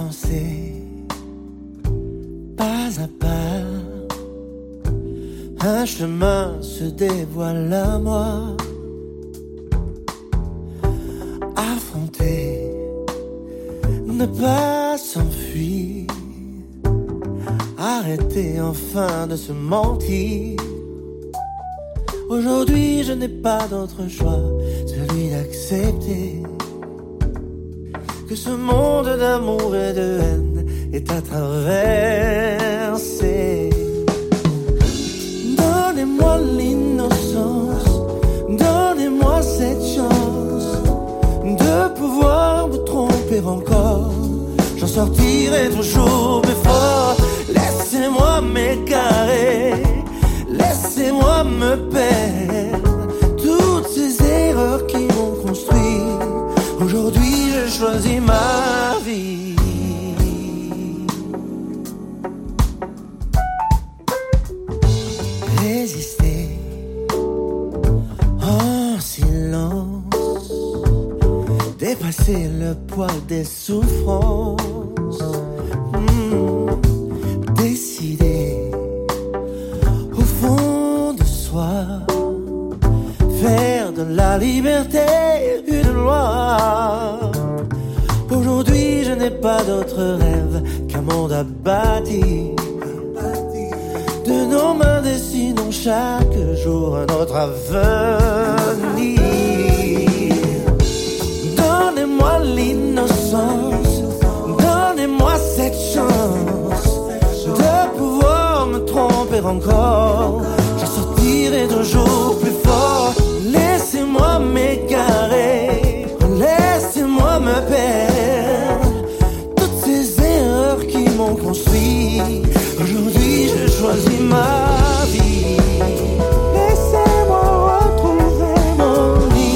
avancer pas à pas. Un chemin se dévoile à moi. Affronter, ne pas s'enfuir. Arrêter enfin de se mentir. Aujourd'hui je n'ai pas d'autre choix, celui d'accepter que ce monde d'amour et de haine est à traverser. Donnez-moi l'innocence, donnez-moi cette chance de pouvoir me tromper encore. J'en sortirai toujours plus fort. Laissez-moi m'égarer, laissez-moi me perdre. Toutes ces erreurs qui m'ont construit, aujourd'hui je choisis ma vie. Résister en silence, dépasser le poids des souffrances. Décider au fond de soi, faire de la liberté une loi. Aujourd'hui je n'ai pas d'autre rêve qu'un monde à bâtir. De nos mains dessinons chaque jour un autre avenir. Donnez-moi l'innocence, donnez-moi cette chance de pouvoir me tromper encore. J'en sortirai toujours plus fort. Laissez-moi m'égarer, laissez-moi me perdre. Toutes ces erreurs qui m'ont construit, aujourd'hui je choisis ma vie. Laissez-moi retrouver mon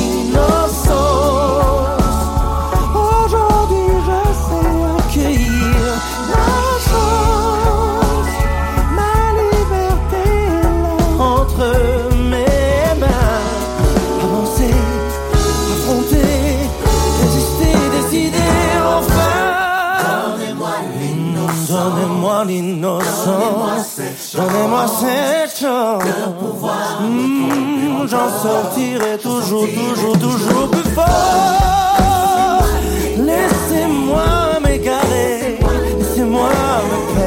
innocence. Aujourd'hui je sais accueillir ma chance. Ma liberté est là entre mes mains. Avancer, affronter, résister, décider enfin. Donnez-moi l'innocence, donnez-moi cette chance de pouvoir j'en sortirai toujours plus fort. Laissez-moi m'égarer, laissez-moi me perdre.